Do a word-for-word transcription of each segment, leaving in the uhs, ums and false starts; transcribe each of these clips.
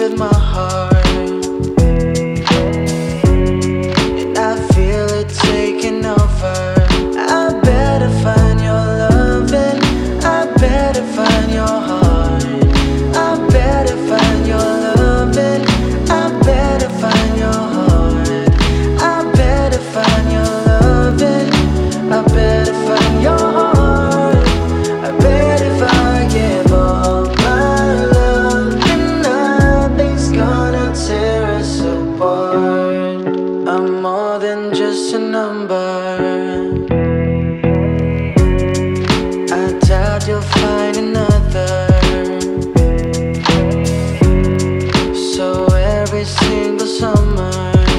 with my heart, and I feel it taking over. I better find your loving, I better find your heart, I better find your loving, I better find your heart, I better find your loving, I better find your heart. I bet if I give all my love, then nothing's gonna tear us apart. I'm more than just a number. I doubt you'll find another. So every single summer,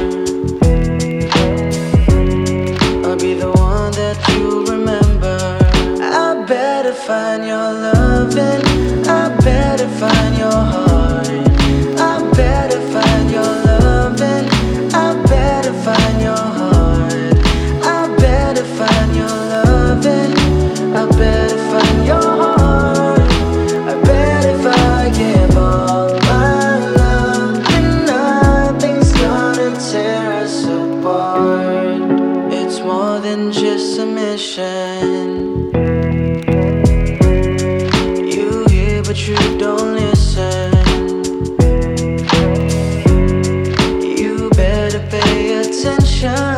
I'll be the one that you remember. I better find your loving, I better find your heart, I better find your loving, I better find your heart, I better find your loving, I better find your heart. I bet if I give all my love, then nothing's gonna tear us apart. It's more than just a mission. You hear but you don't listen. You better pay attention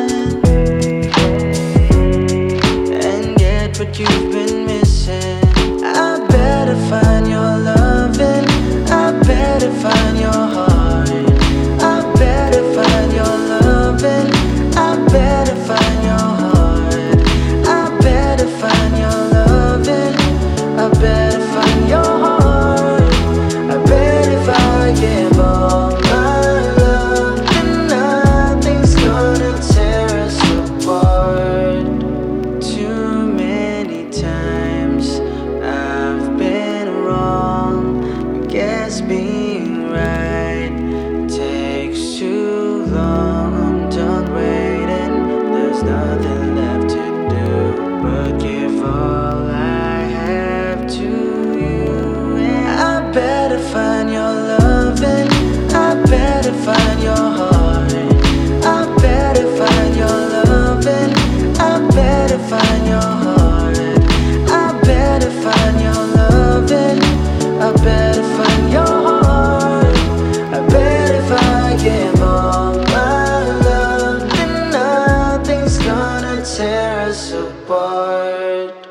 and get what you've been missing. I better find your loving, I better find your heart, I better find your loving, I better find your heart, I better find your loving, I better find your heart. I bet if I give all my love, then nothing's gonna tear us apart. Too many times I've been wrong. I guess being right takes too long. I'm done waiting, there's nothing left to do but give all I have to you. And I better find your loving, I better find your heart, I better find your loving, I better find your heart, I better find your loving, I better find your heart. I bet if I give all my love, then nothing's gonna tear us apart.